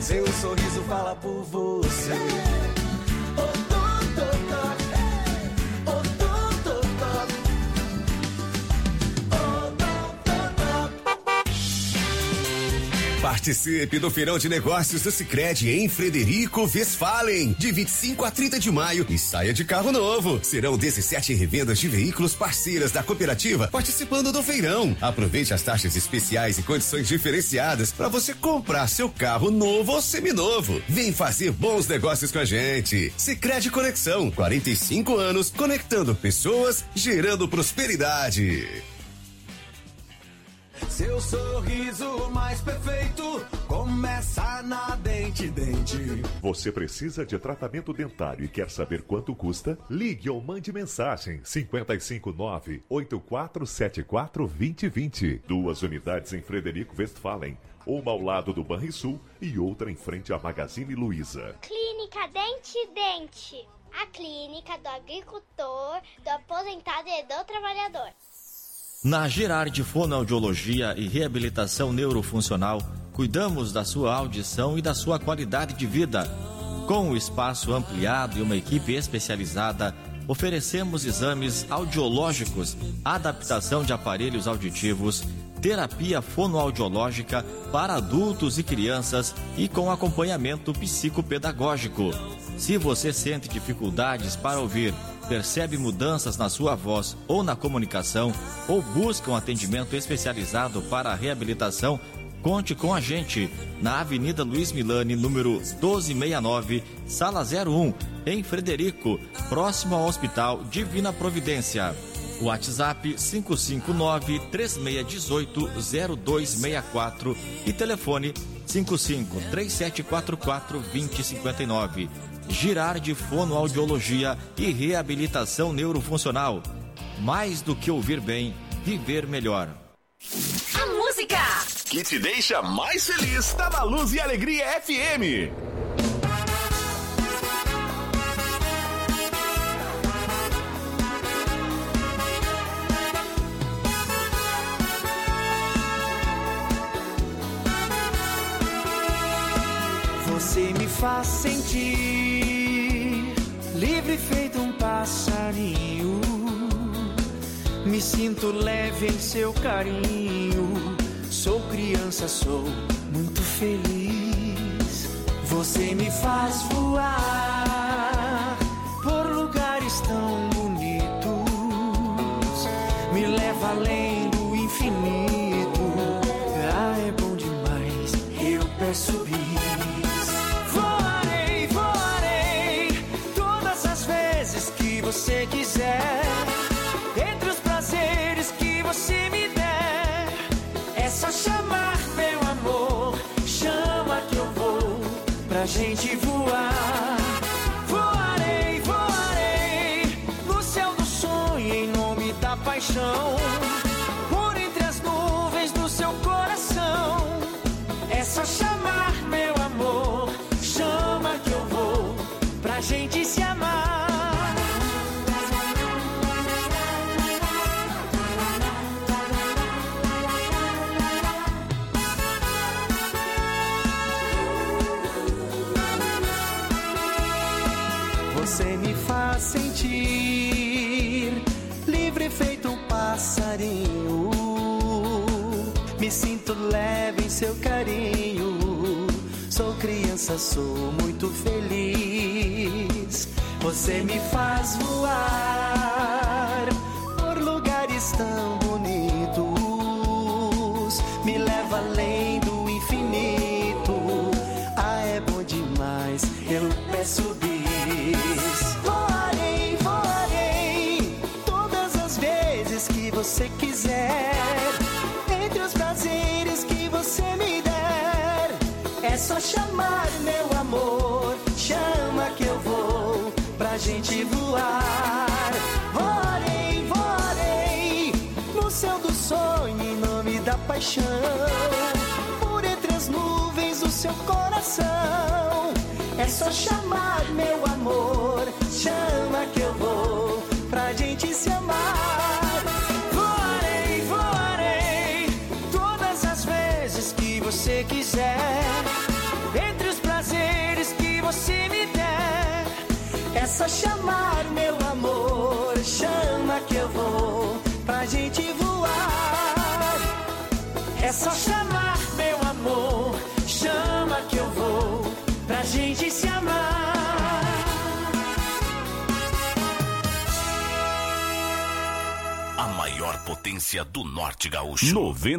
Seu sorriso fala por você. Participe do Feirão de Negócios do Sicredi em Frederico Westphalen, de 25 a 30 de maio, e saia de carro novo. Serão 17 revendas de veículos parceiras da cooperativa participando do feirão. Aproveite as taxas especiais e condições diferenciadas para você comprar seu carro novo ou seminovo. Vem fazer bons negócios com a gente. Sicredi Conexão, 45 anos conectando pessoas, gerando prosperidade. Seu sorriso mais perfeito começa na Dente. Você precisa de tratamento dentário e quer saber quanto custa? Ligue ou mande mensagem 559-8474-2020. 2 unidades em Frederico Westphalen, uma ao lado do Banrisul e outra em frente à Magazine Luiza. Clínica Dente. A clínica do agricultor, do aposentado e do trabalhador. Na Girardi Fonoaudiologia e Reabilitação Neurofuncional, cuidamos da sua audição e da sua qualidade de vida. Com o espaço ampliado e uma equipe especializada, oferecemos exames audiológicos, adaptação de aparelhos auditivos, terapia fonoaudiológica para adultos e crianças e com acompanhamento psicopedagógico. Se você sente dificuldades para ouvir, percebe mudanças na sua voz ou na comunicação, ou busca um atendimento especializado para a reabilitação, conte com a gente na Avenida Luiz Milani, número 1269, Sala 01, em Frederico, próximo ao Hospital Divina Providência. WhatsApp 559-3618-0264 e telefone 55-3744-2059. Girardi Fonoaudiologia e Reabilitação Neurofuncional. Mais do que ouvir bem, viver melhor. A música que te deixa mais feliz tá na Luz e Alegria FM. Você me faz sentir livre feito um passarinho. Me sinto leve em seu carinho. Sou criança, sou muito feliz. Você me faz voar por lugares tão bonitos. Me leva além do infinito. Ah, é bom demais, eu peço bis. Você quiser, entre os prazeres que você me der, é só chamar, meu amor, chama que eu vou pra gente voar. Voarei, voarei no céu do sonho em nome da paixão, por entre as nuvens do seu coração. É só chamar, meu amor, chama que eu vou pra gente se amar. Você me faz sentir livre feito um passarinho. Me sinto leve em seu carinho. Sou criança, sou muito feliz. Você me faz voar por lugares tão bonitos. Me leva além do infinito. Ah, é bom demais, eu peço bis. Voarei, voarei todas as vezes que você quiser, entre os prazeres que você me der. É só chamar, meu amor, chama que eu vou pra gente voar. Voarei, voarei no céu do sonho em nome da paixão, por entre as nuvens do seu coração. É só chamar, meu amor, chama que eu vou pra gente se amar. Voarei, voarei todas as vezes que você quiser, entre os só chamar, meu amor, chama que eu vou pra gente voar. É só chamar, meu amor, chama que eu vou pra gente se amar. A maior potência do Norte Gaúcho.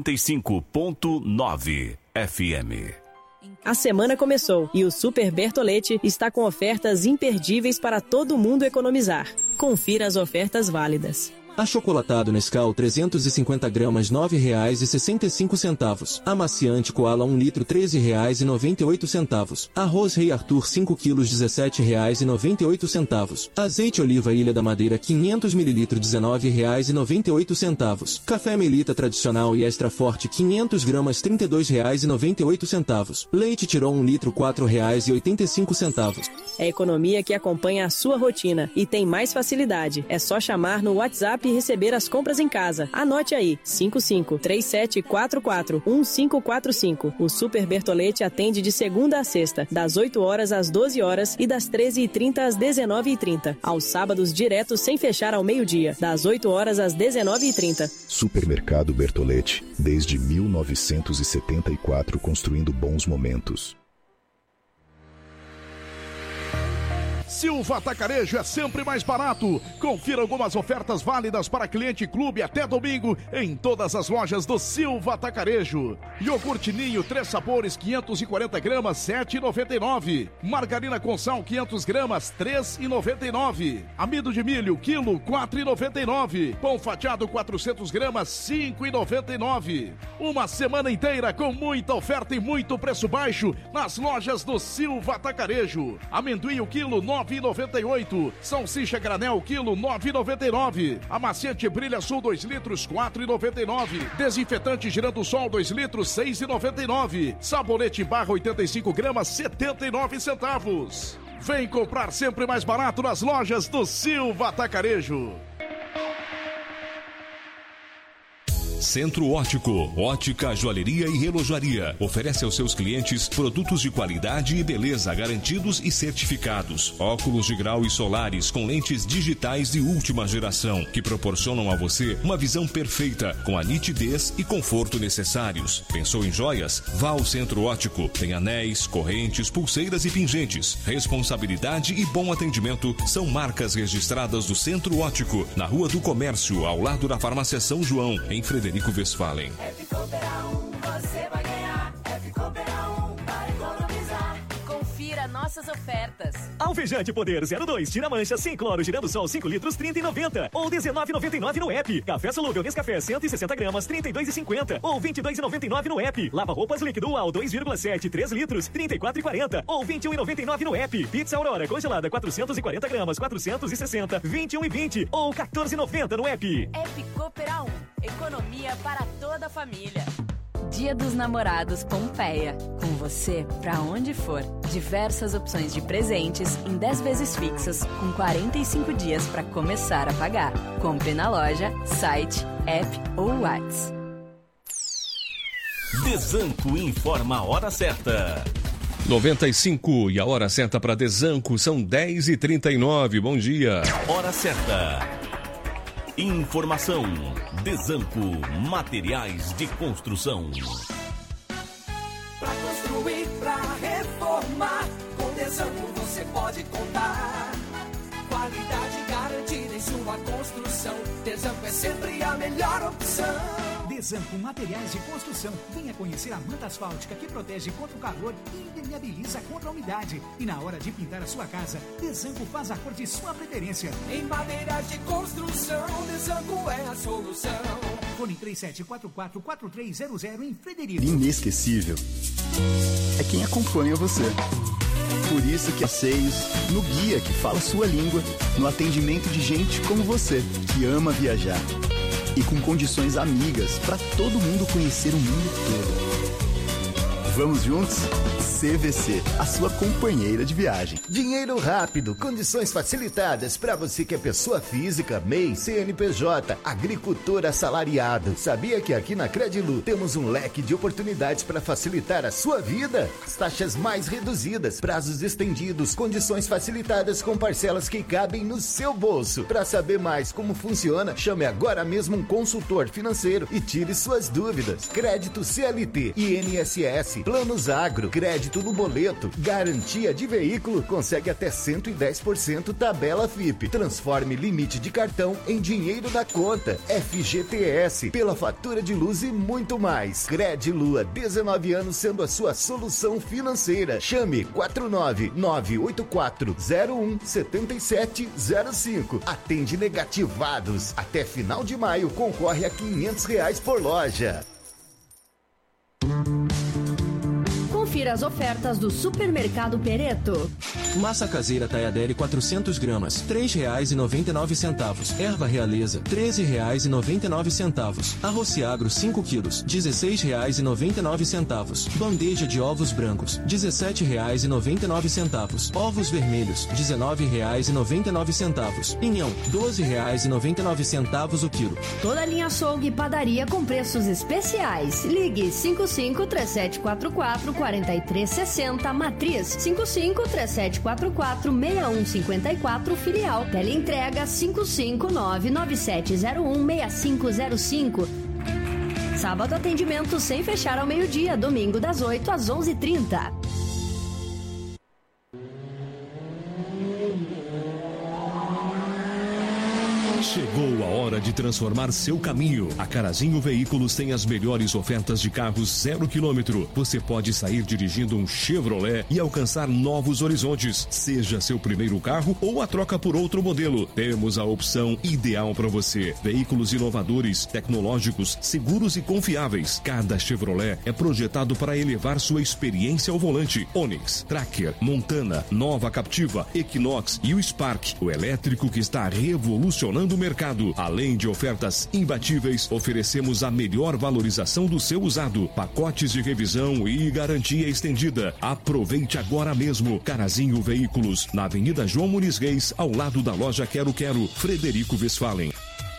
95.9 FM. A semana começou e o Super Bertolete está com ofertas imperdíveis para todo mundo economizar. Confira as ofertas válidas. Achocolatado Nescau 350 gramas R$ 9,65. Amaciante Koala 1 litro R$ 13,98. Arroz Rei Arthur 5 quilos R$ 17,98. Azeite Oliva Ilha da Madeira 500 ml R$ 19,98. Café Melita Tradicional e Extra Forte 500 gramas R$ 32,98. Leite Tirol 1 litro R$ 4,85. É economia que acompanha a sua rotina e tem mais facilidade. É só chamar no WhatsApp e receber as compras em casa. Anote aí, 55-3744-1545. O Super Bertolete atende de segunda a sexta, das 8 horas às 12 horas e das 13h30 às 19h30. Aos sábados direto sem fechar ao meio-dia, das 8 horas às 19h30. Supermercado Bertolete, desde 1974 construindo bons momentos. Silva Atacarejo é sempre mais barato. Confira algumas ofertas válidas para cliente clube até domingo em todas as lojas do Silva Atacarejo. Iogurte Ninho 3 sabores 540 gramas R$ 7,99. Margarina com sal 500 gramas R$ 3,99. Amido de milho quilo R$ 4,99. Pão fatiado 400 gramas R$ 5,99. Uma semana inteira com muita oferta e muito preço baixo nas lojas do Silva Atacarejo. Amendoim o quilo R$ 9,98. Salsicha granel quilo R$ 9,99. Amaciante Brilha Sul 2 litros R$ 4,99. Desinfetante Girando Sol 2 litros R$ 6,99. Sabonete Barra 85 gramas R$ 79 centavos. Vem comprar sempre mais barato nas lojas do Silva Atacarejo. Centro Ótico, ótica, joalheria e relojaria. Oferece aos seus clientes produtos de qualidade e beleza garantidos e certificados. Óculos de grau e solares com lentes digitais de última geração, que proporcionam a você uma visão perfeita, com a nitidez e conforto necessários. Pensou em joias? Vá ao Centro Ótico. Tem anéis, correntes, pulseiras e pingentes. Responsabilidade e bom atendimento são marcas registradas do Centro Ótico, na Rua do Comércio, ao lado da Farmácia São João, em Frederico Westphalen. Você vai ganhar. Para economizar. Confira nossas ofertas. Alvejante Poder 02, tira mancha, sem cloro, girando sol 5 litros, R$ 30,90. Ou R$19,99 no app. Café solúvel Nescafé 160 gramas, R$ 32,50. Ou R$ 22,99 no app. Lava roupas líquido ao 2,7, 3 litros, R$ 34,40. Ou R$ 21,99 no app. Pizza Aurora congelada 440 gramas, 460, R$ 21,20. Ou R$ 14,90 no app. App Cooper 1. Economia para toda a família. Dia dos Namorados Pompeia. Com você pra onde for. Diversas opções de presentes em 10 vezes fixas, com 45 dias para começar a pagar. Compre na loja, site, app ou WhatsApp. Desanco informa a hora certa. 95 e a hora certa para Desanco são 10h39. Bom dia. Hora certa. Informação. Desanco, materiais de construção. Pra construir, pra reformar, com Desanco você pode contar. Qualidade garantida em sua construção. Desanco é sempre a melhor opção. Desanco Materiais de Construção. Venha conhecer a manta asfáltica que protege contra o calor e impermeabiliza contra a umidade. E na hora de pintar a sua casa, Desanco faz a cor de sua preferência. Em madeiras de construção, Desanco é a solução. Fone 3744-4300 em Frederico. Inesquecível é quem acompanha você. Por isso que passeios, no guia que fala sua língua, no atendimento de gente como você, que ama viajar. E com condições amigas para todo mundo conhecer o mundo todo. Vamos juntos? CVC, a sua companheira de viagem. Dinheiro rápido, condições facilitadas para você que é pessoa física, MEI, CNPJ, agricultor assalariado. Sabia que aqui na Credilu temos um leque de oportunidades para facilitar a sua vida? As taxas mais reduzidas, prazos estendidos, condições facilitadas com parcelas que cabem no seu bolso. Para saber mais como funciona, chame agora mesmo um consultor financeiro e tire suas dúvidas. Crédito CLT, INSS, Planos Agro, crédito no boleto, garantia de veículo, consegue até 110% tabela FIP. Transforme limite de cartão em dinheiro da conta. FGTS, pela fatura de luz e muito mais. Credilu, 19 anos sendo a sua solução financeira. Chame 49984017705. Atende negativados. Até final de maio concorre a R$500 por loja. Confira as ofertas do Supermercado Pereto. Massa caseira Taiadere 400 gramas, R$ 3,99. Erva realeza, R$ 13,99. Arroz Agro 5 quilos, R$ 16,99. Bandeja de ovos brancos, R$ 17,99. Ovos vermelhos, R$ 19,99. Pinhão, R$ 12,99 o quilo. Toda a linha açougue e padaria com preços especiais. Ligue 55-3744-4360, Matriz 55-3744-6154, Filial. Teleentrega 55997016505. Sábado atendimento sem fechar ao meio-dia, domingo das 8 às 11h30. Chegou a hora de transformar seu caminho. A Carazinho Veículos tem as melhores ofertas de carros 0 km. Você pode sair dirigindo um Chevrolet e alcançar novos horizontes. Seja seu primeiro carro ou a troca por outro modelo. Temos a opção ideal para você. Veículos inovadores, tecnológicos, seguros e confiáveis. Cada Chevrolet é projetado para elevar sua experiência ao volante. Onix, Tracker, Montana, Nova Captiva, Equinox e o Spark, o elétrico que está revolucionando o mercado. Além de ofertas imbatíveis, oferecemos a melhor valorização do seu usado, pacotes de revisão e garantia estendida. Aproveite agora mesmo. Carazinho Veículos, na Avenida João Muniz Reis, ao lado da loja Quero Quero, Frederico Westphalen.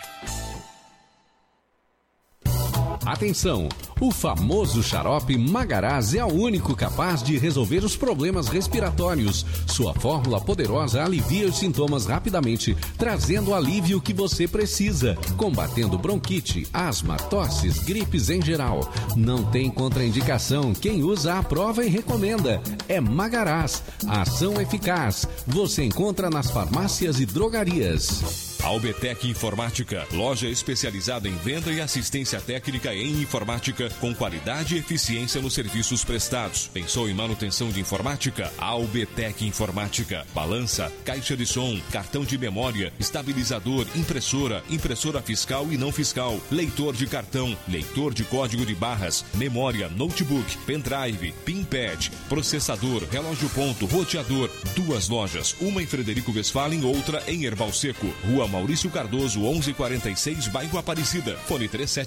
Atenção! O famoso xarope Magaraz é o único capaz de resolver os problemas respiratórios. Sua fórmula poderosa alivia os sintomas rapidamente, trazendo o alívio que você precisa, combatendo bronquite, asma, tosses, gripes em geral. Não tem contraindicação. Quem usa aprova e recomenda. É Magaraz. A ação eficaz. Você encontra nas farmácias e drogarias. Albetec Informática, loja especializada em venda e assistência técnica em informática, com qualidade e eficiência nos serviços prestados. Pensou em manutenção de informática? Albetec Informática. Balança, caixa de som, cartão de memória, estabilizador, impressora, impressora fiscal e não fiscal, leitor de cartão, leitor de código de barras, memória, notebook, pendrive, pinpad, processador, relógio ponto, roteador. 2 lojas, uma em Frederico Westphalen, outra em Erval Seco. Rua Maurício Cardoso, 1146, bairro Aparecida. Fone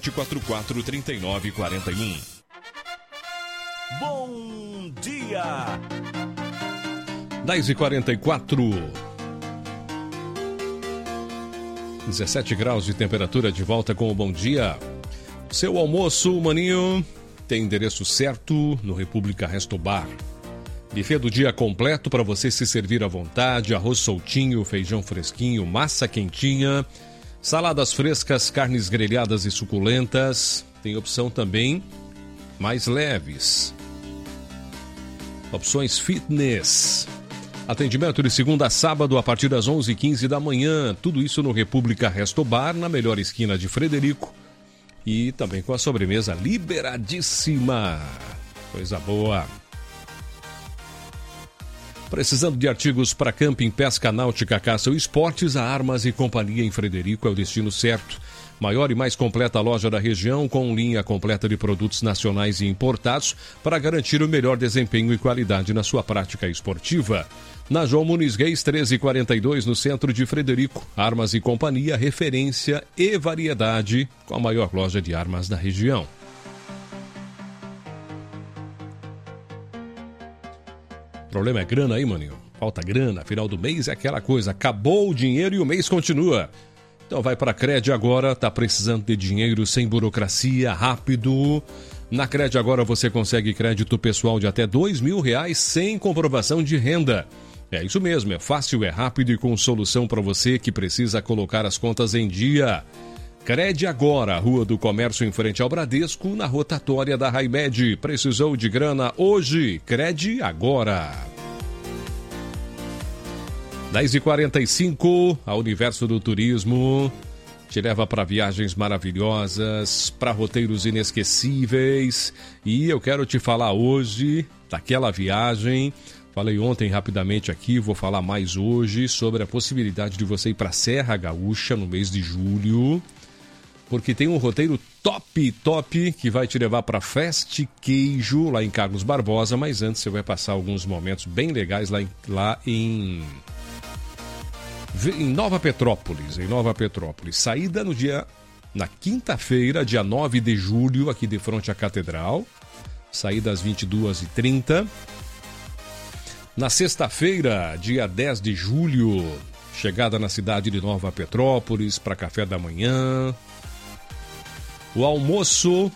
3744-3941. Bom dia! 10h44. 17 graus de temperatura, de volta com o Bom Dia. Seu almoço, maninho, tem endereço certo no República Resto Bar. Buffet do dia completo para você se servir à vontade, arroz soltinho, feijão fresquinho, massa quentinha, saladas frescas, carnes grelhadas e suculentas. Tem opção também mais leves. Opções fitness. Atendimento de segunda a sábado a partir das 11h15 da manhã. Tudo isso no República Resto Bar, na melhor esquina de Frederico. E também com a sobremesa liberadíssima. Coisa boa. Precisando de artigos para camping, pesca, náutica, caça ou esportes, a Armas e Companhia em Frederico é o destino certo. Maior e mais completa loja da região, com linha completa de produtos nacionais e importados para garantir o melhor desempenho e qualidade na sua prática esportiva. Na João Muniz Reis, 1342, no centro de Frederico. Armas e Companhia, referência e variedade, com a maior loja de armas da região. problema é grana aí, maninho. Falta grana, final do mês é aquela coisa. Acabou o dinheiro e o mês continua. Então vai para a Cred Agora, tá precisando de dinheiro sem burocracia, rápido. Na Cred Agora você consegue crédito pessoal de até R$2.000 sem comprovação de renda. É isso mesmo, é fácil, é rápido e com solução para você que precisa colocar as contas em dia. Cred Agora, Rua do Comércio em frente ao Bradesco, na rotatória da Raimed. Precisou de grana hoje? Cred Agora. 10h45, a Universo do Turismo te leva para viagens maravilhosas, para roteiros inesquecíveis. E eu quero te falar hoje daquela viagem. Falei ontem rapidamente aqui, vou falar mais hoje sobre a possibilidade de você ir para a Serra Gaúcha no mês de julho. Porque tem um roteiro top, que vai te levar para Fast Queijo, lá em Carlos Barbosa. Mas antes você vai passar alguns momentos bem legais lá em Nova Petrópolis. Saída na quinta-feira, dia 9 de julho, aqui de frente à Catedral. Saída às 22h30. Na sexta-feira, dia 10 de julho, chegada na cidade de Nova Petrópolis para café da manhã. O almoço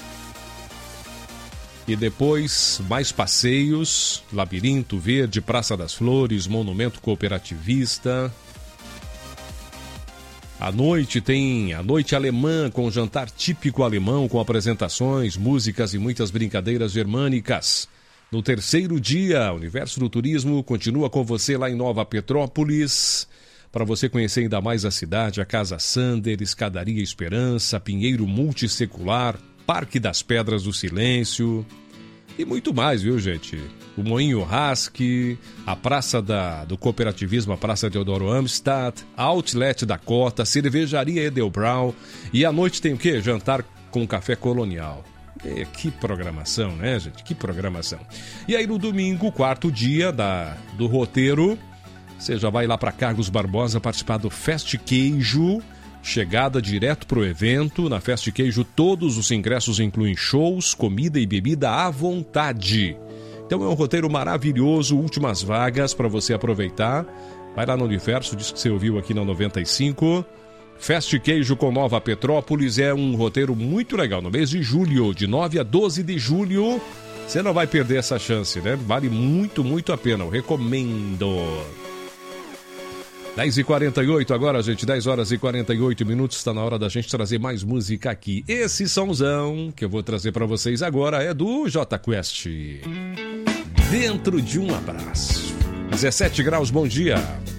e depois mais passeios, Labirinto Verde, Praça das Flores, Monumento Cooperativista. À noite tem a noite alemã com jantar típico alemão com apresentações, músicas e muitas brincadeiras germânicas. No terceiro dia, o Universo do Turismo continua com você lá em Nova Petrópolis. Para você conhecer ainda mais a cidade, a Casa Sander, Escadaria Esperança, Pinheiro Multissecular, Parque das Pedras do Silêncio e muito mais, viu, gente? O Moinho Rasque, a Praça do Cooperativismo, a Praça Deodoro Amstad, Outlet Dakota, Cervejaria Edelbrau e à noite tem o quê? Jantar com café colonial. Que programação, né, gente? Que programação. E aí no domingo, quarto dia do roteiro, você já vai lá para Carlos Barbosa participar do Fast Queijo. Chegada direto pro evento. Na Fast Queijo, todos os ingressos incluem shows, comida e bebida à vontade. Então é um roteiro maravilhoso, últimas vagas para você aproveitar. Vai lá no Universo, diz que você ouviu aqui na 95. Fast Queijo com Nova Petrópolis é um roteiro muito legal. No mês de julho, de 9 a 12 de julho, você não vai perder essa chance, né? Vale muito, muito a pena. Eu recomendo. 10h48 agora, gente, 10h48, está na hora da gente trazer mais música aqui. Esse somzão que eu vou trazer para vocês agora é do J Quest. Dentro de um abraço. 17 graus, bom dia.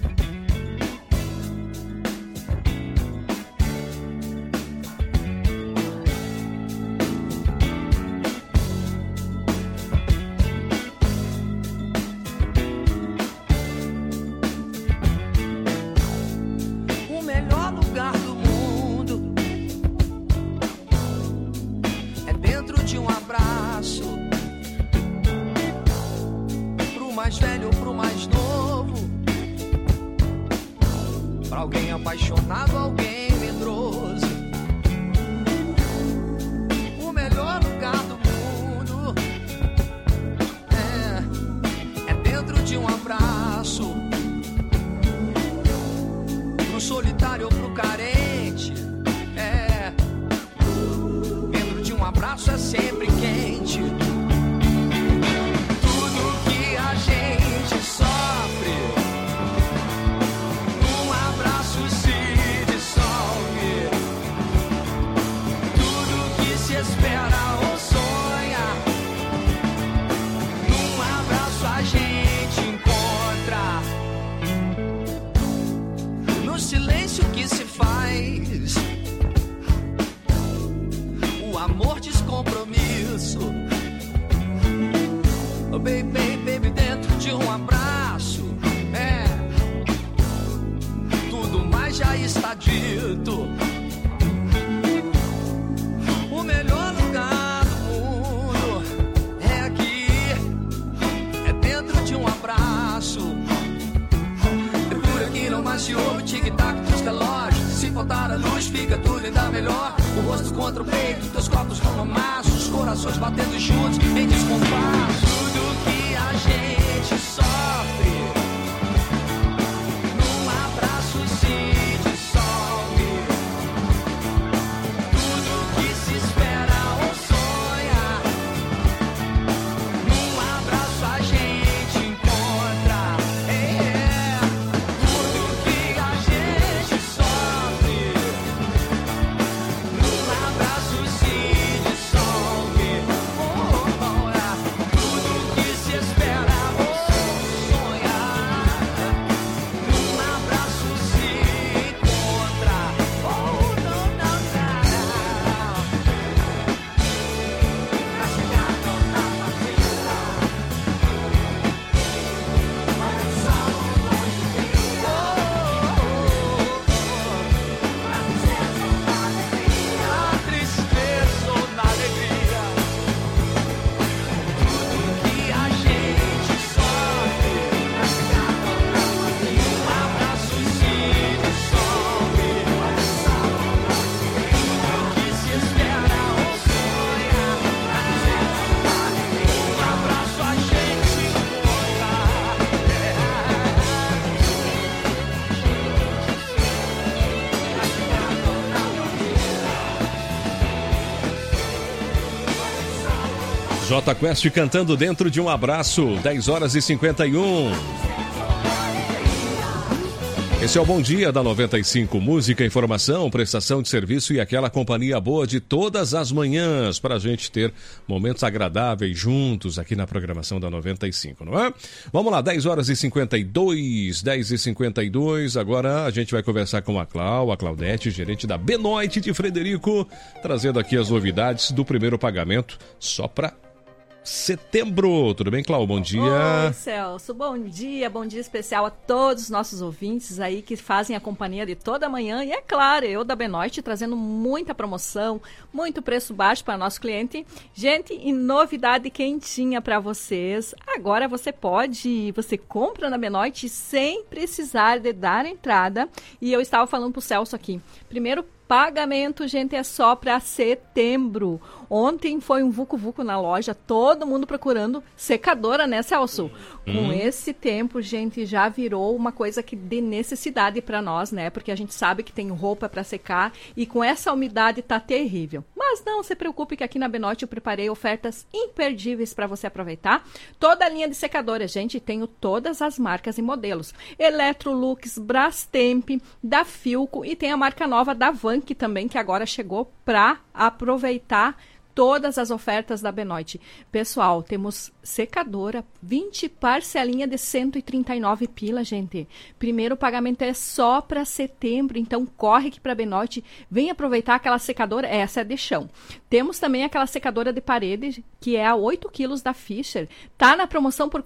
O rosto contra o peito, teus corpos como amasso, os corações batendo juntos em descompasso. Tudo que a gente só Jota Quest cantando Dentro de um Abraço, 10h51. Esse é o Bom Dia da 95. Música, informação, prestação de serviço e aquela companhia boa de todas as manhãs para a gente ter momentos agradáveis juntos aqui na programação da 95, não é? Vamos lá, 10h52, 10h52. Agora a gente vai conversar com a Claudete, gerente da Benoit de Frederico, trazendo aqui as novidades do primeiro pagamento só para setembro. Tudo bem, Clau? Bom dia. Oi, Celso. Bom dia especial a todos os nossos ouvintes aí que fazem a companhia de toda manhã. E é claro, eu da Benoit trazendo muita promoção, muito preço baixo para nosso cliente. Gente, e novidade quentinha para vocês. Agora você compra na Benoit sem precisar de dar entrada. E eu estava falando pro Celso aqui. Primeiro pagamento, gente, é só para setembro. Ontem foi um vucu-vucu na loja, todo mundo procurando secadora, né, Celso? Com esse tempo, gente, já virou uma coisa que de necessidade para nós, né? Porque a gente sabe que tem roupa para secar e com essa umidade tá terrível. Mas não se preocupe que aqui na Benoit eu preparei ofertas imperdíveis para você aproveitar. Toda a linha de secadora, gente, tenho todas as marcas e modelos. Electrolux, Brastemp, da Filco e tem a marca nova da Vank também, que agora chegou para aproveitar todas as ofertas da Benoit. Pessoal, temos secadora, 20 parcelinha de 139 pila, gente. Primeiro pagamento é só para setembro, então corre aqui para Benoit, vem aproveitar aquela secadora, essa é de chão. Temos também aquela secadora de parede, que é a 8 quilos da Fischer, tá na promoção por R$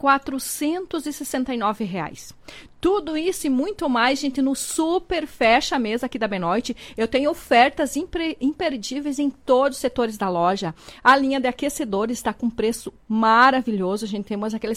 469. Tudo isso e muito mais, gente, no Super Fecha Mesa aqui da Benoit. Eu tenho ofertas imperdíveis em todos os setores da loja. A linha de aquecedores está com preço maravilhoso. A gente temos aquele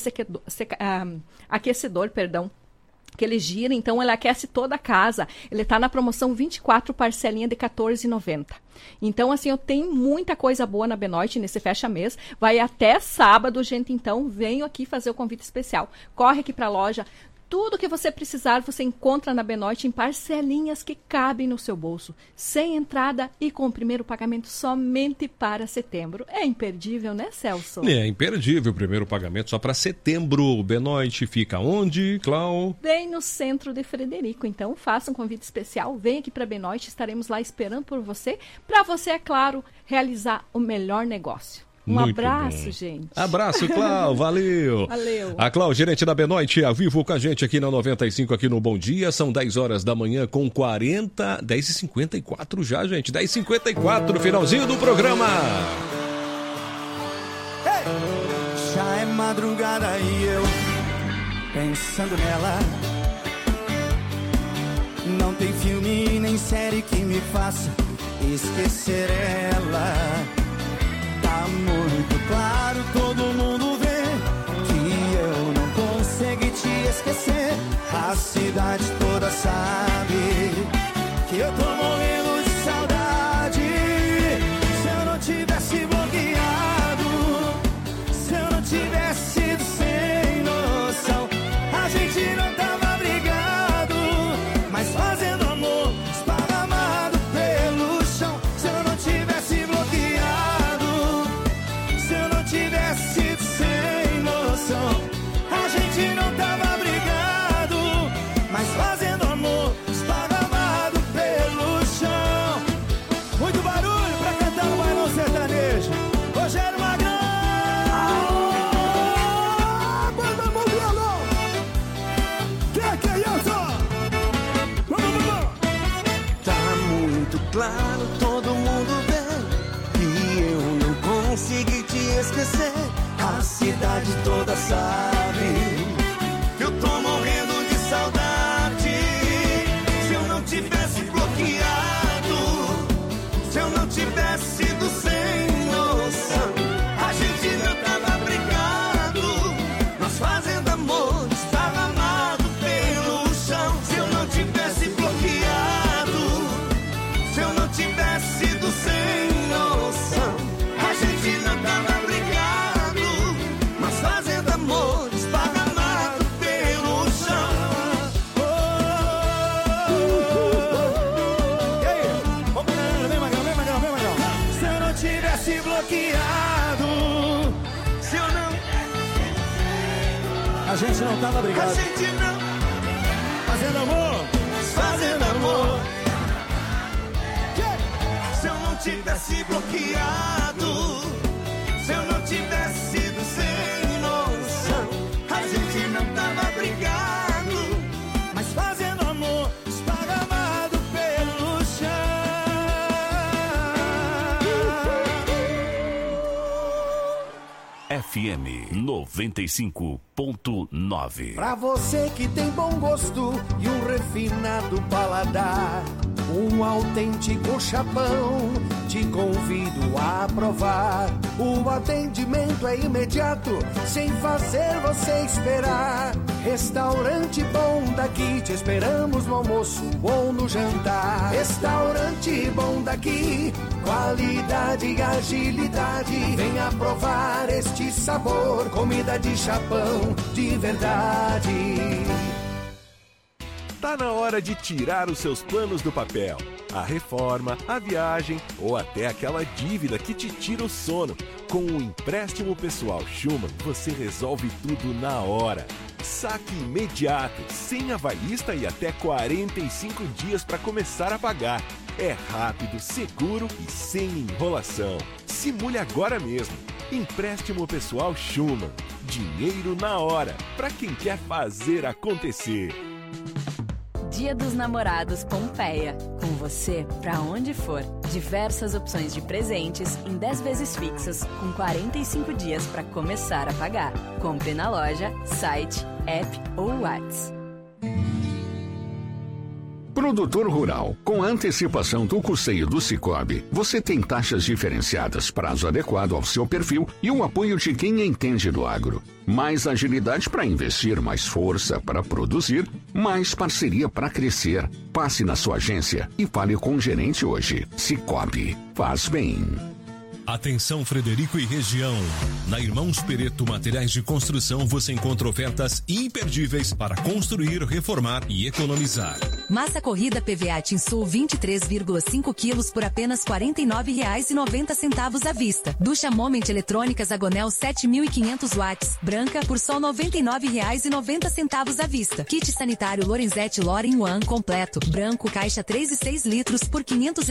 aquecedor, que ele gira, então ele aquece toda a casa. Ele está na promoção 24 parcelinha de R$14,90. Então, assim, eu tenho muita coisa boa na Benoit nesse fecha-mês. Vai até sábado, gente, então venho aqui fazer o convite especial. Corre aqui para a loja. Tudo que você precisar, você encontra na Benoit em parcelinhas que cabem no seu bolso, sem entrada e com o primeiro pagamento somente para setembro. É imperdível, né, Celso? É imperdível o primeiro pagamento só para setembro. Benoit fica onde, Clau? Bem no centro de Frederico. Então, faça um convite especial, vem aqui para Benoit, estaremos lá esperando por você, para você, é claro, realizar o melhor negócio. Muito abraço, bom. gente. Abraço, Clau. Valeu. Valeu. A Clau, gerente da Benoit, ao vivo com a gente aqui na 95, aqui no Bom Dia. São 10 horas da manhã com 10h54 já, gente. 10h54, finalzinho do programa. Hey! Já é madrugada e eu pensando nela. Não tem filme nem série que me faça esquecer ela. Tá muito claro, todo mundo vê que eu não consegui te esquecer. A cidade toda sabe que eu tô morrendo de saudade. Se eu não tivesse bloqueado, se eu não tivesse sido sem noção, a gente não tava brigado, mas fazendo amor esparramado pelo chão. Se eu não tivesse bloqueado, se eu não tivesse sido sem noção, a gente não tava brigado, mas fazendo amor esparramado pelo A gente não tava brigado. A gente não. Fazendo amor. Fazendo amor. Se eu não tivesse bloqueado, se eu não tivesse sido sem noção, a gente não tava brigado, mas fazendo amor, esparramado pelo chão. FM 95.9. Pra você que tem bom gosto e um refinado paladar, um autêntico chapão, te convido a provar. O atendimento é imediato, sem fazer você esperar. Restaurante Bom Daqui, te esperamos no almoço ou no jantar. Restaurante Bom Daqui, qualidade e agilidade. Venha provar este sabor, comida de chapão de verdade. Tá na hora de tirar os seus planos do papel. A reforma, a viagem ou até aquela dívida que te tira o sono. Com o empréstimo pessoal Schumann, você resolve tudo na hora. Saque imediato, sem avalista e até 45 dias para começar a pagar. É rápido, seguro e sem enrolação. Simule agora mesmo. Empréstimo pessoal Schumann. Dinheiro na hora, para quem quer fazer acontecer. Dia dos Namorados Pompeia. Com você pra onde for. Diversas opções de presentes em 10 vezes fixas, com 45 dias para começar a pagar. Compre na loja, site, app ou WhatsApp. Produtor rural, com a antecipação do custeio do Sicoob, você tem taxas diferenciadas, prazo adequado ao seu perfil e o apoio de quem entende do agro. Mais agilidade para investir, mais força para produzir, mais parceria para crescer. Passe na sua agência e fale com o gerente hoje. Sicoob, faz bem. Atenção Frederico e região. Na Irmãos Pereto Materiais de Construção você encontra ofertas imperdíveis para construir, reformar e economizar. Massa corrida PVA Tinsul 23,5 quilos por apenas R$ 49,90 à vista. Ducha Moment Eletrônicas Agonel 7.500 watts, branca por só R$ 99,90 à vista. Kit sanitário Lorenzetti Loren One completo, branco, caixa 3,6 litros por R$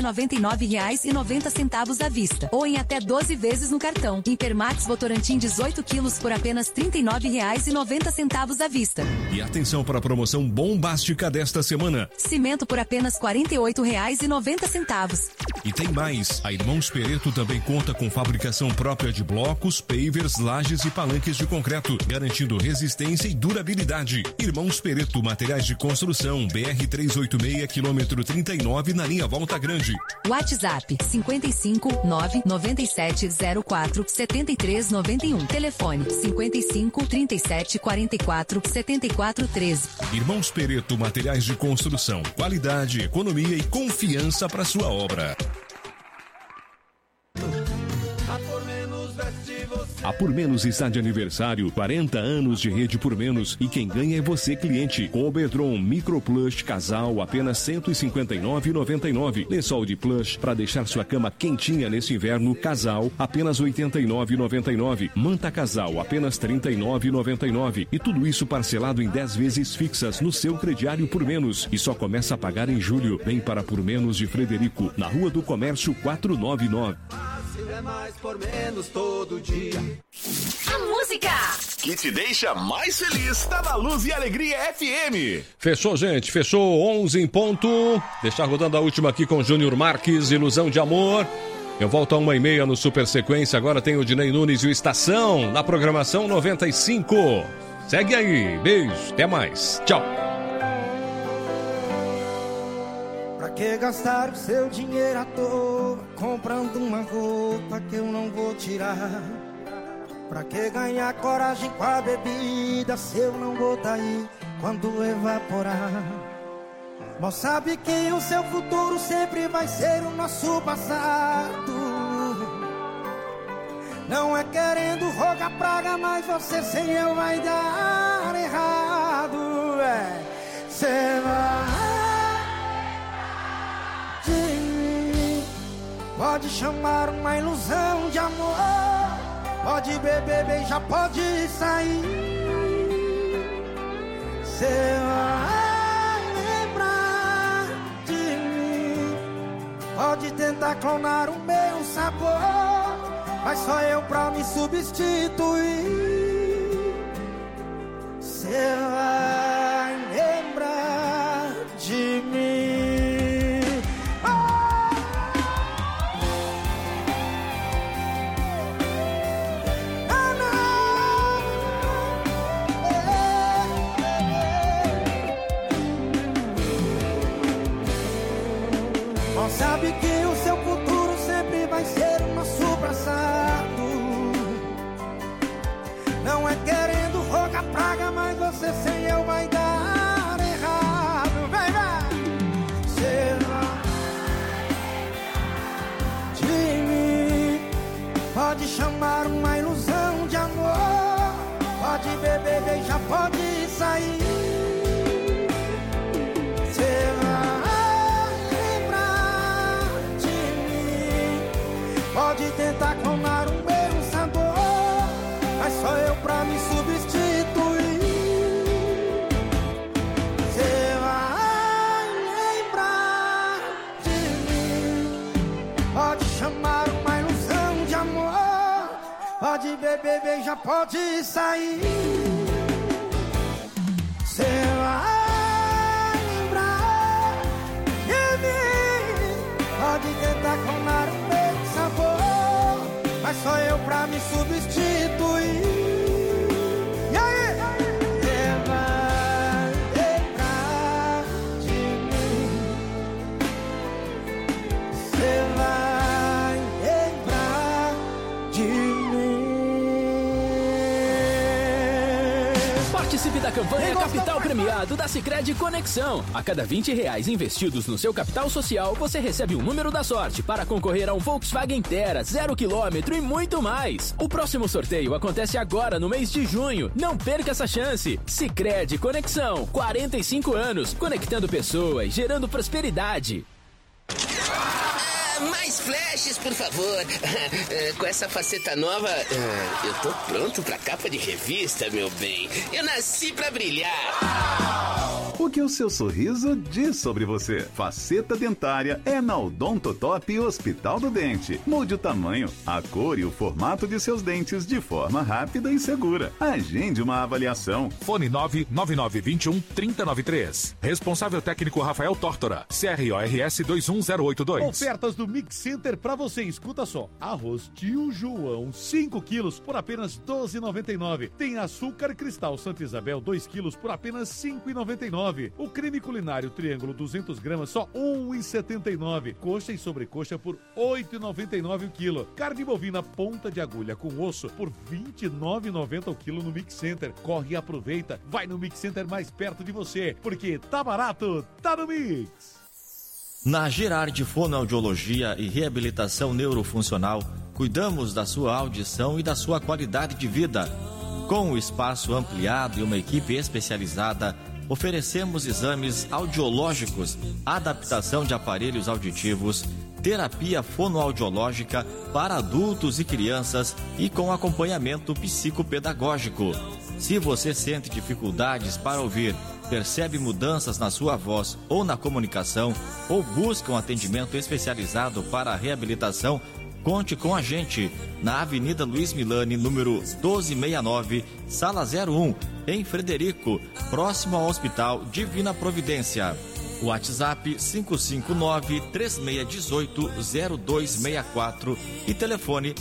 599,90 à vista. Ou em até 12 vezes no cartão. Hipermax Votorantim 18 quilos por apenas R$ 39,90 à vista. E atenção para a promoção bombástica desta semana. Cimento por apenas R$ 48,90. E tem mais. A Irmãos Pereto também conta com fabricação própria de blocos, pavers, lajes e palanques de concreto, garantindo resistência e durabilidade. Irmãos Pereto Materiais de Construção, BR 386, quilômetro 39, na linha Volta Grande. WhatsApp 55 997 04 73 91. Telefone 55 37 44 74 13. Irmãos Pereto Materiais de Construção. Qualidade, economia e confiança para sua obra. A Por Menos está de aniversário, 40 anos de rede Por Menos, e quem ganha é você, cliente. Com o Bedron Micro Plush Casal, apenas R$ 159,99. Lençol de plush para deixar sua cama quentinha nesse inverno, Casal, apenas R$ 89,99. Manta Casal, apenas R$ 39,99. E tudo isso parcelado em 10 vezes fixas no seu crediário Por Menos. E só começa a pagar em julho. Vem para Por Menos de Frederico, na Rua do Comércio 499. É mais por menos todo dia. A música que te deixa mais feliz tá na Luz e Alegria FM. Fechou, gente, fechou 11 em ponto. Deixar rodando a última aqui com Júnior Marques, Ilusão de Amor. Eu volto a 1h30 no Super Sequência. Agora tem o Dinei Nunes e o Estação na programação 95. Segue aí, beijo, até mais, tchau. Pra que gastar o seu dinheiro à toa comprando uma roupa que eu não vou tirar? Pra que ganhar coragem com a bebida se eu não vou tá aí quando evaporar? Mas sabe que o seu futuro sempre vai ser o nosso passado. Não é querendo rogar praga, mas você sem eu vai dar errado. Cê vai pode chamar uma ilusão de amor, pode beber, beijar, pode sair. tentar clonar o meu sabor, mas só eu pra me substituir. Cê vai lembrar de mim. Não sabe que o seu futuro sempre vai ser o nosso passado. Não é querendo rogar praga, mas você sem eu vai dar errado. Vem, vem! Cê vai de mim. Pode chamar uma ilusão de amor. Pode beber, beijar, pode sair. Cê vai lembrar de mim. Pode tentar clonar o meu sabor, mas só eu pra me substituir. Cê vai lembrar de mim. Pode chamar uma ilusão de amor. Pode beber, beijar, pode sair. Cê vai lembrar de mim. Pode tentar clonar o meu sabor, mas só eu pra me substituir. E aí? Cê vai lembrar de mim. Cê vai lembrar de mim. Participe da campanha Capital Premiado da Sicredi Conexão. A cada R$20 investidos no seu capital social, você recebe um número da sorte para concorrer a um Volkswagen Terra 0 km e muito mais. O próximo sorteio acontece agora no mês de junho. Não perca essa chance. Sicredi Conexão, 45 anos, conectando pessoas, gerando prosperidade. Mais flashes, por favor. Com essa faceta nova, eu tô pronto pra capa de revista, meu bem. Eu nasci pra brilhar. O que o seu sorriso diz sobre você? Faceta dentária é na Odontotop Hospital do Dente. Mude o tamanho, a cor e o formato de seus dentes de forma rápida e segura. Agende uma avaliação. Fone 99921-3093. Responsável técnico Rafael Tórtora. CRORS 21082. Ofertas do Mix Center pra você. Escuta só. Arroz Tio João, 5 quilos por apenas R$12,99. Tem açúcar cristal Santa Isabel, 2 quilos por apenas R$5,99. O creme culinário Triângulo 200 gramas, só R$1,79. Coxa e sobrecoxa por R$8,99 o quilo. Carne bovina ponta de agulha com osso por R$29,90 o quilo no Mix Center. Corre e aproveita. Vai no Mix Center mais perto de você, porque tá barato, tá no Mix. Na Girardi Fonoaudiologia e Reabilitação Neurofuncional, cuidamos da sua audição e da sua qualidade de vida. Com um espaço ampliado e uma equipe especializada, oferecemos exames audiológicos, adaptação de aparelhos auditivos, terapia fonoaudiológica para adultos e crianças e com acompanhamento psicopedagógico. Se você sente dificuldades para ouvir, percebe mudanças na sua voz ou na comunicação, ou busca um atendimento especializado para a reabilitação, conte com a gente na Avenida Luiz Milani, número 1269, Sala 01, em Frederico, próximo ao Hospital Divina Providência. WhatsApp 559-3618-0264 e telefone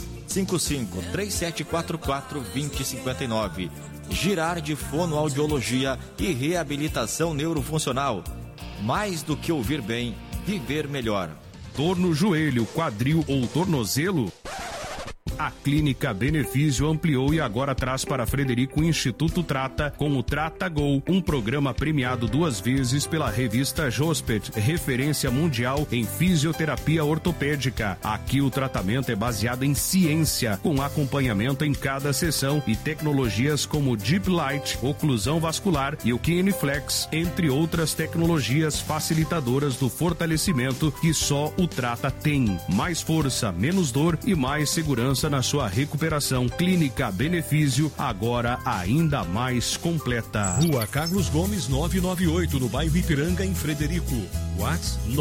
55-3744-2059. Girardi Fonoaudiologia e Reabilitação Neurofuncional. Mais do que ouvir bem, viver melhor. Dor no joelho, quadril ou tornozelo? A Clínica Benefício ampliou e agora traz para Frederico o Instituto Trata com o Trata Go, um programa premiado 2 vezes pela revista Jospet, referência mundial em fisioterapia ortopédica. Aqui o tratamento é baseado em ciência, com acompanhamento em cada sessão e tecnologias como Deep Light, oclusão vascular e o Kineflex, entre outras tecnologias facilitadoras do fortalecimento que só o Trata tem. Mais força, menos dor e mais segurança invista na sua recuperação. Clínica Benefício, agora ainda mais completa. Rua Carlos Gomes 998, no bairro Ipiranga, em Frederico. WhatsApp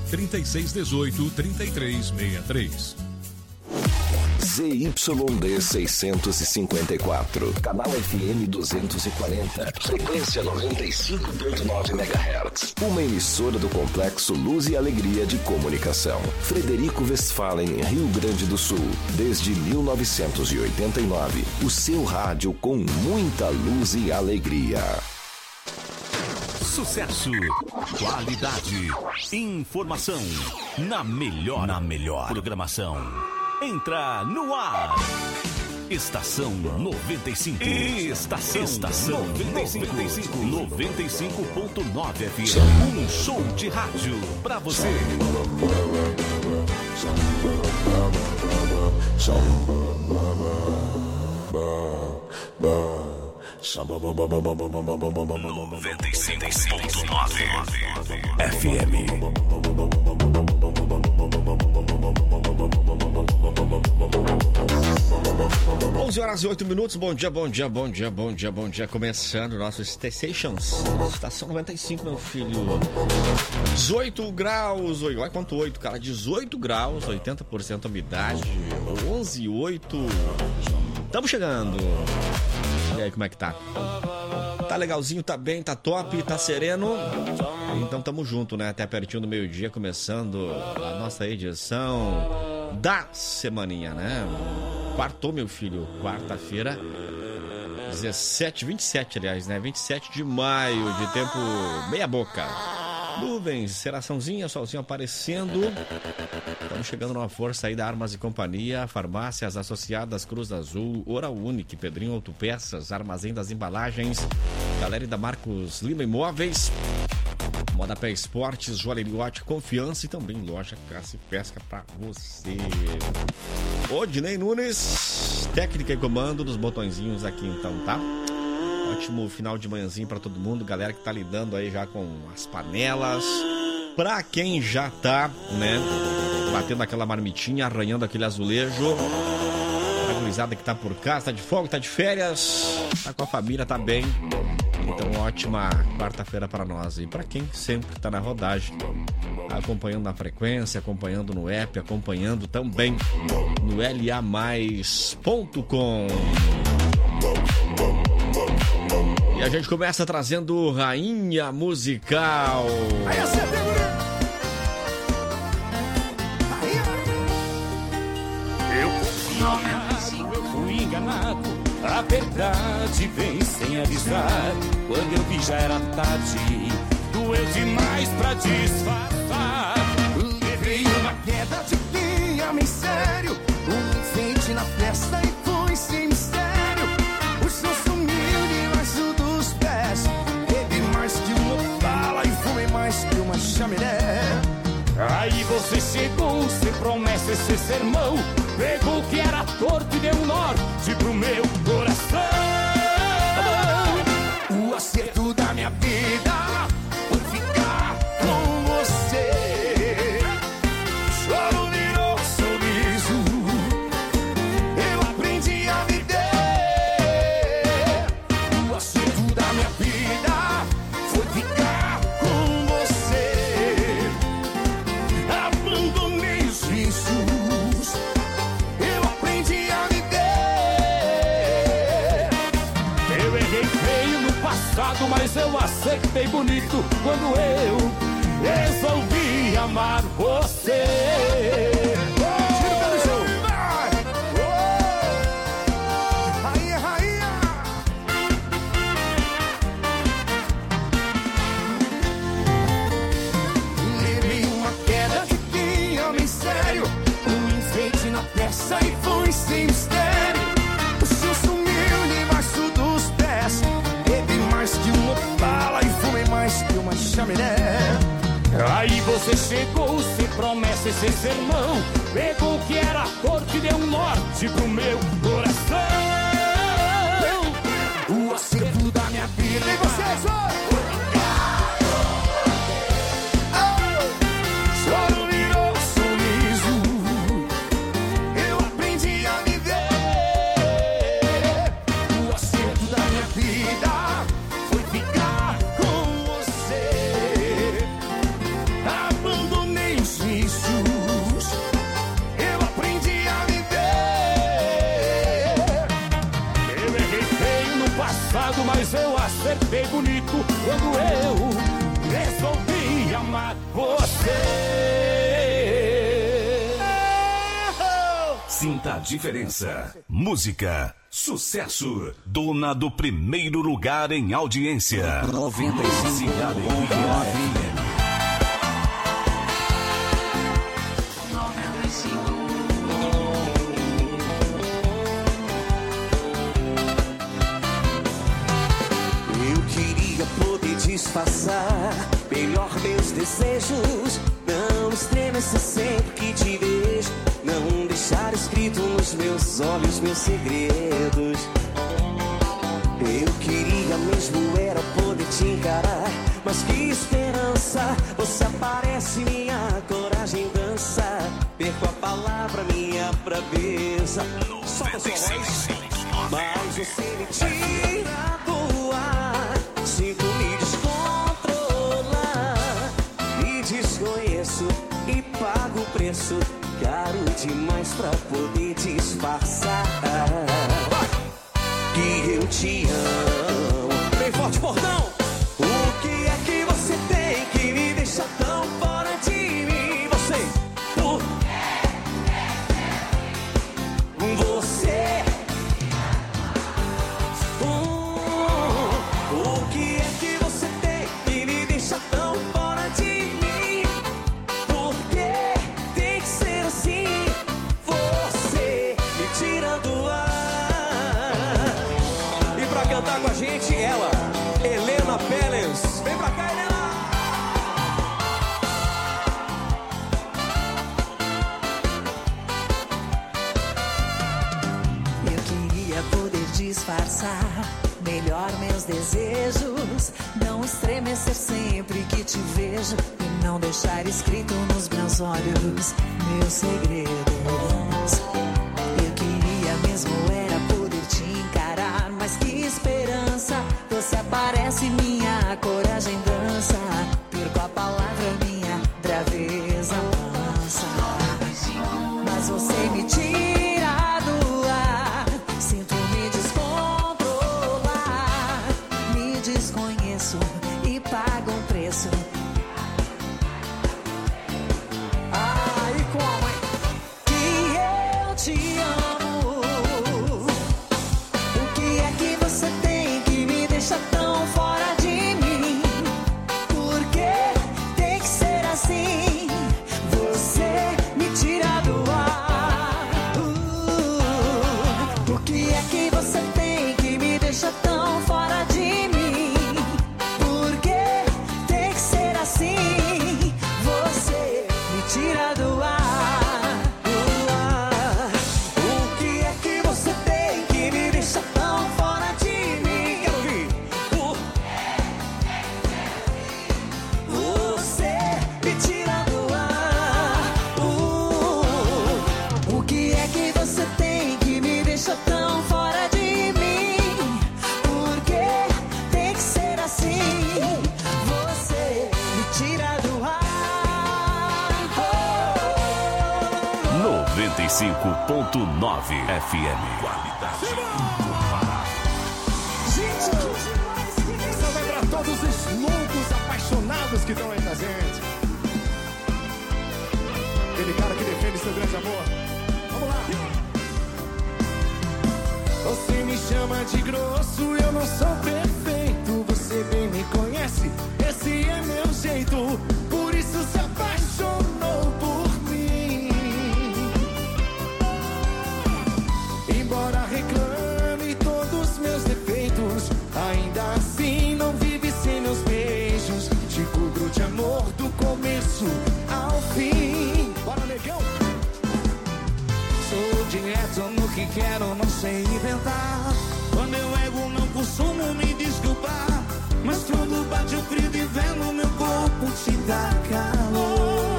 93618-3363. ZYD 654, canal FM 240, frequência 95.9 MHz. Uma emissora do Complexo Luz e Alegria de Comunicação. Frederico Westphalen, Rio Grande do Sul. Desde 1989. O seu rádio com muita luz e alegria. Sucesso, qualidade, informação, na melhor programação. Entra no ar. Estação 95. Estação 95. 95.9 FM. Um show de rádio pra você. FM. 11h08. Bom dia. Começando o nosso Stations. Estação 95, meu filho. 18 graus. Olha quanto 8, cara. 18 graus, 80% umidade. 11,8. Estamos chegando. E aí, como é que tá? Tá legalzinho, tá bem, tá top, tá sereno. Então tamo junto, né? Até pertinho do meio-dia, começando a nossa edição da semaninha, né? Quartou, meu filho, quarta-feira, 27, aliás, né? 27 de maio, de tempo meia boca. Nuvens, ceraçãozinha, solzinho aparecendo. Estamos chegando numa força aí da Armas e Companhia, farmácias associadas, Cruz Azul, Oral Unique, Pedrinho Autopeças, Armazém das Embalagens, Galera da Marcos Lima Imóveis, Moda Pé Esportes, Joalheria Ótica Confiança e também Loja Caça e Pesca pra você. Odinei Nunes, técnica e comando dos botõezinhos aqui então, tá? Ótimo final de manhãzinho pra todo mundo, galera que tá lidando aí já com as panelas. Pra quem já tá, né, batendo aquela marmitinha, arranhando aquele azulejo. A gurizada que tá por casa, tá de folga, tá de férias, tá com a família, tá bem. Então, ótima quarta-feira para nós. E para quem sempre tá na rodagem, acompanhando na frequência, acompanhando no app, acompanhando também no LA+.com. E a gente começa trazendo Rainha Musical. Eu fui enganado, a verdade vem sem avisar. Quando eu vi já era tarde, doeu demais pra disfarçar. Levei uma queda de linha, em sério, enfeite na festa e foi sem mistério. O som sumiu debaixo dos pés. Bebi mais que uma bala e fumei mais que uma chaminé. Aí você chegou, sem promessa, esse sermão. Pegou o que era torto e deu um norte pro meu coração. O acerto da minha vida foi ficar com você. Choro virou sorriso, eu aprendi a viver. O acerto da minha vida foi ficar com você. Abandonei os vícios, eu aprendi a viver. Eu errei feio no passado, mas eu acertei bonito quando eu resolvi amar você. Rainha, rainha. Levei uma queda de quem ama em sério, enfeite na peça e foi sem mistério. O som sumiu debaixo dos pés. Bebi mais que uma bala e fumei mais que uma chaminé. Aí você chegou sem promessa e sem sermão. Pegou o que era torto e deu um norte pro meu coração. O acerto da minha vida. E você, choro virou sorriso, eu aprendi a viver. ser bem bonito quando eu resolvi amar você. Sinta a diferença. Música, sucesso, dona do primeiro lugar em audiência. 95.9. Disfarçar melhor meus desejos, não estremecer sempre que te vejo, não deixar escrito nos meus olhos meus segredos. Eu queria mesmo era poder te encarar, mas que esperança, você aparece, minha coragem dança, perco a palavra, minha braveza. Solta sua voz, mas você me tira do ar, sinto me desconheço e pago o preço caro demais pra poder disfarçar que eu te amo. Bem forte, portão! O que é que você tem que me deixa tão fora de mim? Você, você. O que é que você tem que me deixa tão fora de mim? Cantar com a gente, ela, Helena Pérez. Vem pra cá, Helena! Eu queria poder disfarçar melhor meus desejos, não estremecer sempre que te vejo e não deixar escrito nos meus olhos meus segredos. Eu queria mesmo era poder te encarar, mas que esperança, você aparece, minha coragem dança, perco a palavra, minha braveza mansa, mas você me tira do ar, sinto me descontrolar, me desconheço e pago um preço. Ai, como é que eu te amo? Tão fora de mim, porque tem que ser assim, você me tira do ar. O que é que você tem que me deixa tão fora de mim, porque tem que ser assim, você me tira do ar. O que é que você tem que me deixa tão fora de mim? Tão fora de mim, porque tem que ser assim, você me tira do ar. 95.9 FM. Qualidade. Gente, essa vai pra todos os loucos apaixonados que estão aí com a gente. Aquele cara que defende seu grande amor. Vamos lá. Você me chama de grosso, eu não sou perfeito. Você bem me conhece, esse é meu jeito. Por isso se apaixonou por mim. Embora reclame todos meus defeitos, ainda assim não vive sem meus beijos. Te cubro de amor do começo ao fim. Bora, negão! Sou direto no que quero, não sei inventar. Quando eu erro não costumo me desculpar, mas quando bate o frio de inverno meu corpo te dá calor.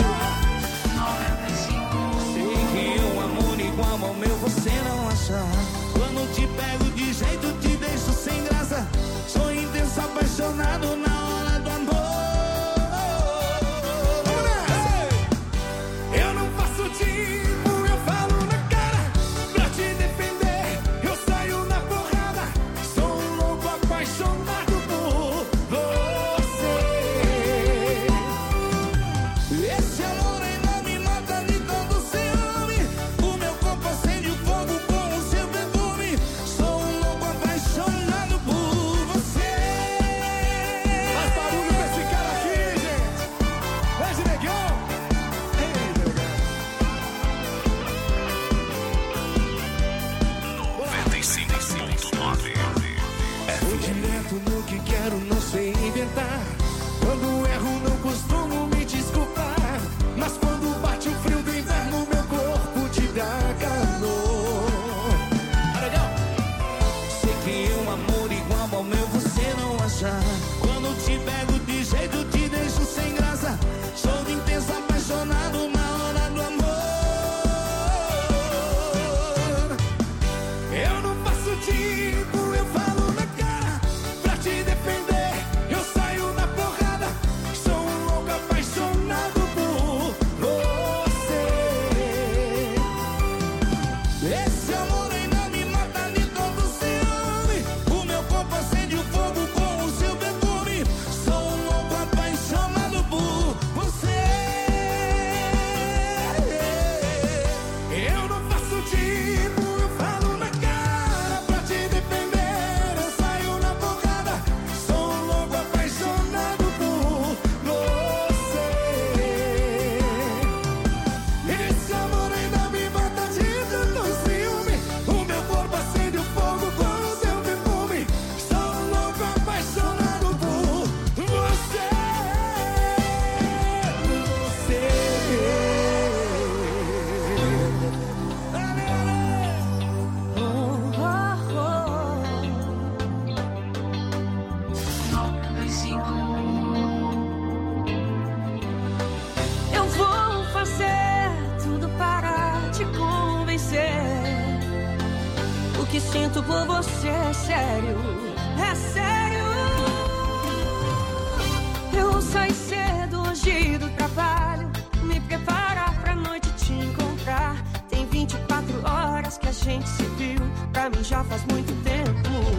Sei que um amor igual ao meu você não acha. Quando te pego de jeito te deixo sem graça. Sou intenso, apaixonado na hora do amor. Eu não faço tipo, eu falo na cara. Pra te defender, eu saio na porrada. Sou um louco apaixonado por Eu vou fazer tudo para te convencer. O que sinto por você é sério, é sério. Eu saí cedo hoje do trabalho, me preparar pra noite te encontrar. Tem 24 horas que a gente se viu, pra mim já faz muito tempo.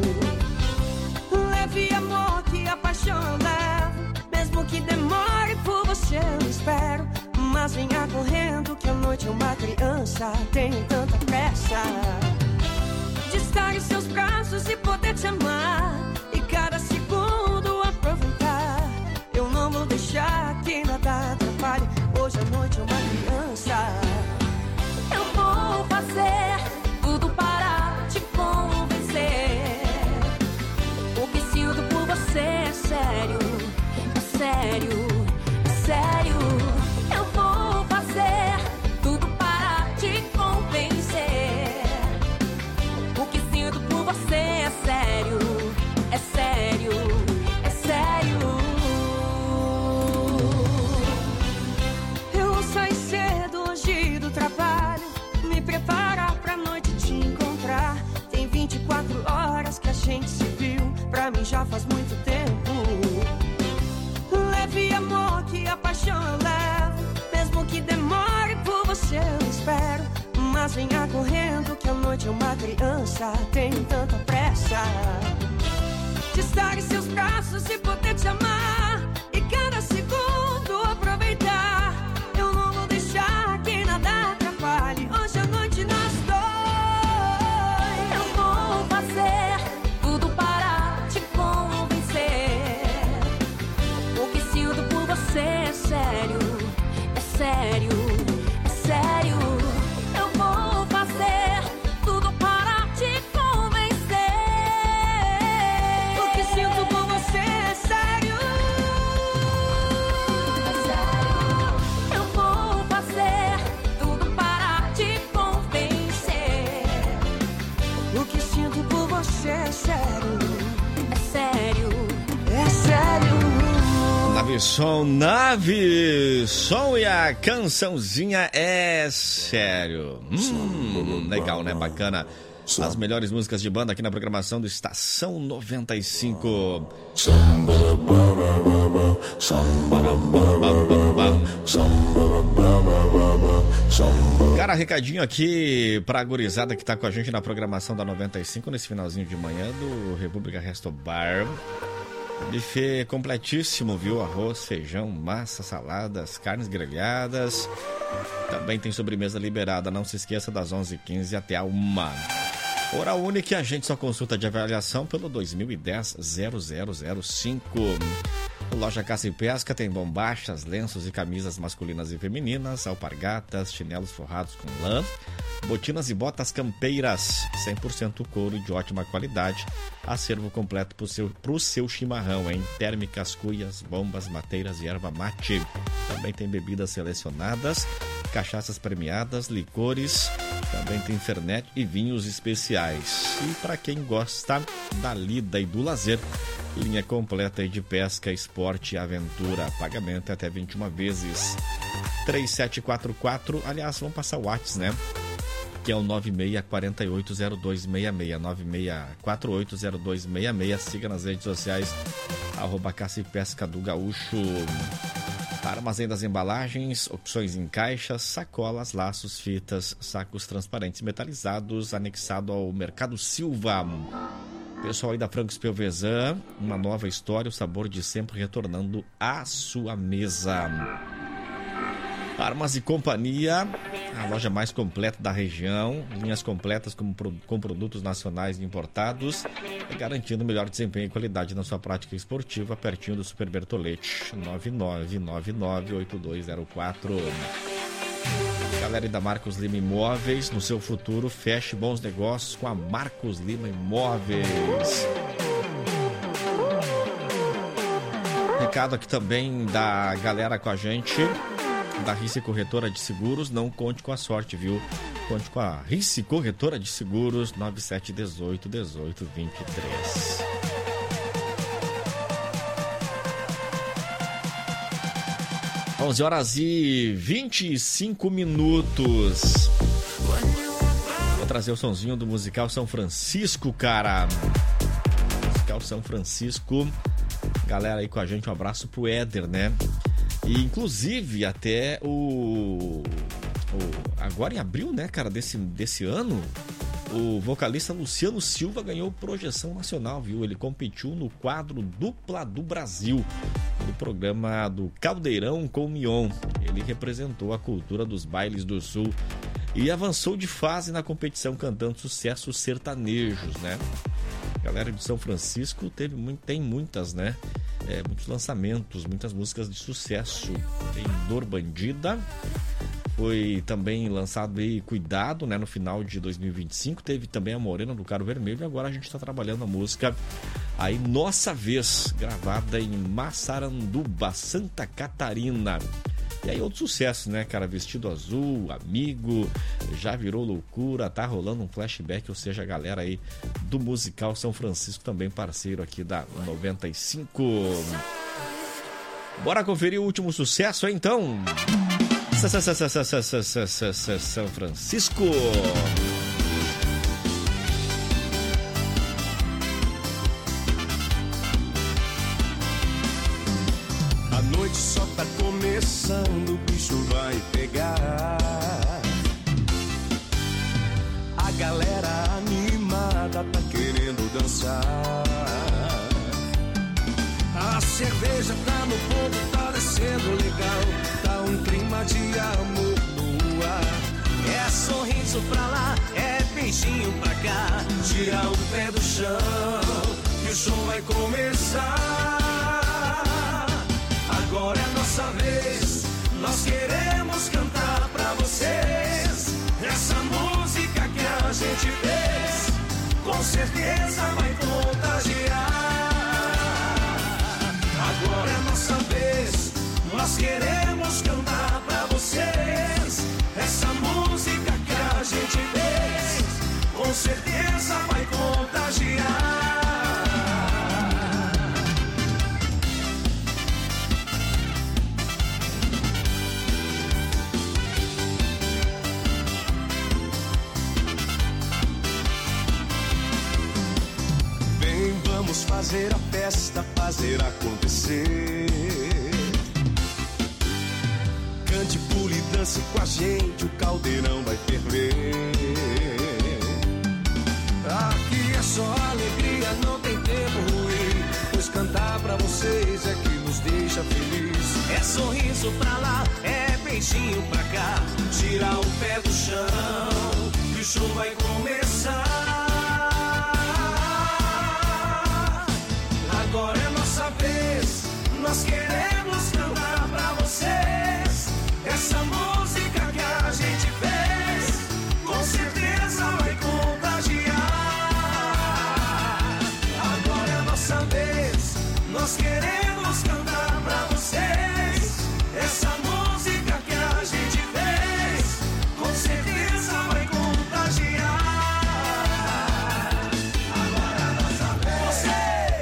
Leve amor que a paixão eu levo, mesmo que demore por você eu espero. Mas venha correndo que a noite é uma criança, tenho tanta pressa de estar em seus braços e poder te amar, e cada segundo aproveitar. Eu não vou deixar que nada atrapalhe, hoje a noite é uma criança. Eu vou fazer tudo para te convencer. O que sinto por você é sério, é sério, é sério. Eu vou fazer tudo para te convencer. O que sinto por você é sério, é sério, é sério. Eu saí cedo hoje do trabalho, me preparar pra noite te encontrar. Tem 24 horas que a gente se viu, pra mim já faz muito tempo. Leve amor que a paixão eu levo, mesmo que demore por você eu espero. Mas venha correndo que a noite é uma criança, tenho tanta pressa de estar em seus braços e poder te amar, e cada segundo aproveitar. Eu não vou deixar que nada atrapalhe, hoje à noite nós dois. Eu vou fazer tudo para te convencer. O que sinto por você é sério, é sério, é sério. Eu vou fazer tudo para te convencer. O que sinto por você é sério, é sério. Eu vou fazer tudo para te convencer. o que sinto por você é sério, é sério, é sério. Nave Som e a cançãozinha é sério. Legal, né? Bacana. As melhores músicas de banda aqui na programação do Estação 95. Cara, recadinho aqui pra gurizada que tá com a gente na programação da 95 nesse finalzinho de manhã do República Resto Bar. Buffet completíssimo, viu? Arroz, feijão, massa, saladas, carnes grelhadas. Também tem sobremesa liberada. Não se esqueça, das 11h15 até a 1h. Hora única, a gente só consulta de avaliação pelo 2010-0005. Loja Caça e Pesca tem bombachas, lenços e camisas masculinas e femininas, alpargatas, chinelos forrados com lã, botinas e botas campeiras, 100% couro de ótima qualidade. Acervo completo pro seu chimarrão, hein? Térmicas, cuias, bombas, mateiras e erva mate. Também tem bebidas selecionadas, cachaças premiadas, licores. Também tem fernet e vinhos especiais. E para quem gosta da lida e do lazer, linha completa aí de pesca, esporte e aventura. Pagamento até 21 vezes. 3744, aliás, vamos passar o WhatsApp, né? Que é o 96480266, 96480266. Siga nas redes sociais, @Caça e Pesca do Gaúcho. Armazém das embalagens, opções em caixas, sacolas, laços, fitas, sacos transparentes metalizados, anexado ao Mercado Silva. Pessoal aí da Francos Pelvezan, uma nova história, o sabor de sempre retornando à sua mesa. Armas e Companhia, a loja mais completa da região, linhas completas com produtos nacionais e importados, garantindo o melhor desempenho e qualidade na sua prática esportiva, pertinho do Super Bertolete, 99998204. Galera da Marcos Lima Imóveis, no seu futuro, feche bons negócios com a Marcos Lima Imóveis. Recado aqui também da galera com a gente, da Rice Corretora de Seguros. Não conte com a sorte, viu? Conte com a Rice Corretora de Seguros, 9718-1823. 11 horas e 25 minutos. Vou trazer o sonzinho do Musical São Francisco, cara. Musical São Francisco. Galera aí com a gente, um abraço pro Éder, né? E inclusive até agora em abril, né, cara, desse ano, o vocalista Luciano Silva ganhou projeção nacional, viu? Ele competiu no quadro Dupla do Brasil, do programa do Caldeirão com Mion. Ele representou a cultura dos bailes do Sul e avançou de fase na competição cantando sucessos sertanejos, né? A galera de São Francisco tem muitas, né? Muitos lançamentos, muitas músicas de sucesso. Tem Dor Bandida, foi também lançado aí Cuidado, né, no final de 2025. Teve também a Morena do Caro Vermelho. E agora a gente está trabalhando a música aí Nossa Vez, gravada em Massaranduba, Santa Catarina. E aí outro sucesso, né, cara? Vestido Azul, Amigo, Já Virou Loucura, tá rolando um flashback, ou seja, a galera aí do Musical São Francisco, também parceiro aqui da 95. Bora conferir o último sucesso, então? São Francisco. A noite só tá começando, o bicho vai pegar. A galera animada tá querendo dançar. A cerveja tá no ponto, tá descendo legal. Tá um clima de amor no ar. É sorriso pra lá, é beijinho pra cá. Tira o pé do chão, que o show vai começar. Agora é a nossa vez, nós queremos cantar pra vocês. Essa música que a gente fez, com certeza vai contagiar. Agora é a nossa vez, nós queremos cantar pra vocês. Essa música que a gente fez, com certeza vai contagiar. Vamos fazer a festa, fazer acontecer. Cante, pule, dance com a gente, o caldeirão vai ferver. Aqui é só alegria, não tem tempo ruim, pois cantar pra vocês é que nos deixa feliz. É sorriso pra lá, é beijinho pra cá. Tira o pé do chão, que o show vai começar. Agora é nossa vez, nós queremos cantar pra vocês. Essa música que a gente fez, com certeza vai contagiar. Agora é nossa vez, nós queremos cantar pra vocês. Essa música que a gente fez, com certeza vai contagiar. Agora é nossa vez.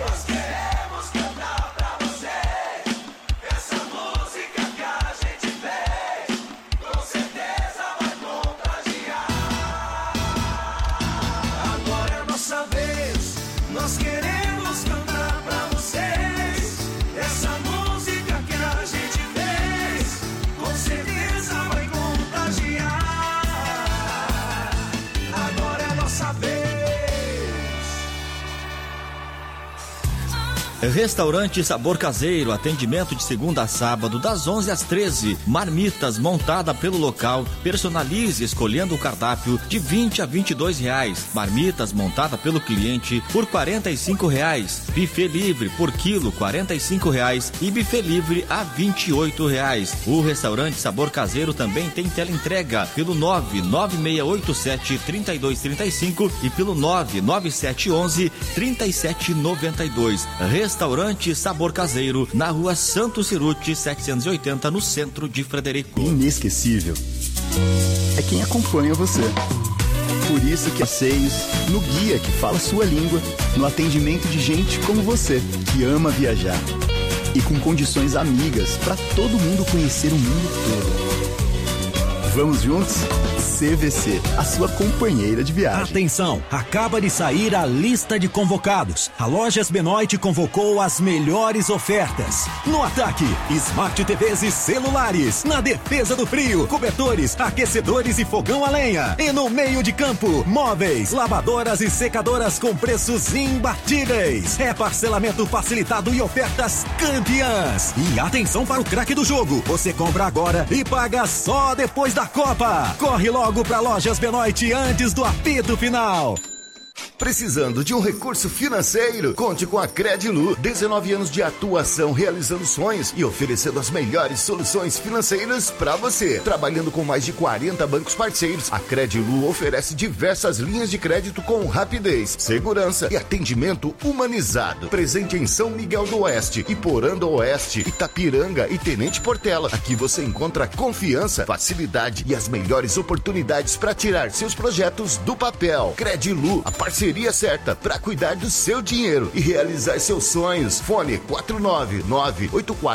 Nós queremos cantar pra vocês. Essa música que a gente fez, com certeza vai contagiar. Agora é a nossa vez. Restaurante Sabor Caseiro, atendimento de segunda a sábado, das 11 às 13. Marmitas montada pelo local, personalize escolhendo o cardápio de R$20 a R$22. Marmitas montada pelo cliente por R$45. Buffet livre por quilo R$45 e buffet livre a R$28. O restaurante Sabor Caseiro também tem teleentrega pelo 99687-3235 e pelo 99711-3792. Restaurante Sabor Caseiro, na rua Santo Ciruti, 780, no centro de Frederico. Inesquecível é quem acompanha você. Por isso que passeios, no guia que fala sua língua, no atendimento de gente como você, que ama viajar. e com condições amigas para todo mundo conhecer o mundo todo. Vamos juntos? CVC, a sua companheira de viagem. Atenção, acaba de sair a lista de convocados. A Lojas Benoit convocou as melhores ofertas. No ataque, Smart TVs e celulares. Na defesa do frio, cobertores, aquecedores e fogão a lenha. E no meio de campo, móveis, lavadoras e secadoras com preços imbatíveis. É parcelamento facilitado e ofertas campeãs. E atenção para o craque do jogo. Você compra agora e paga só depois da Copa. Corre logo para Lojas Benoit antes do apito final. Precisando de um recurso financeiro? Conte com a Credilu. 19 anos de atuação, realizando sonhos e oferecendo as melhores soluções financeiras para você. Trabalhando com mais de 40 bancos parceiros, a Credilu oferece diversas linhas de crédito com rapidez, segurança e atendimento humanizado. Presente em São Miguel do Oeste, Iporã do Oeste, Itapiranga e Tenente Portela. Aqui você encontra confiança, facilidade e as melhores oportunidades para tirar seus projetos do papel. Credilu, a parceria certa para cuidar do seu dinheiro e realizar seus sonhos. Fone 49984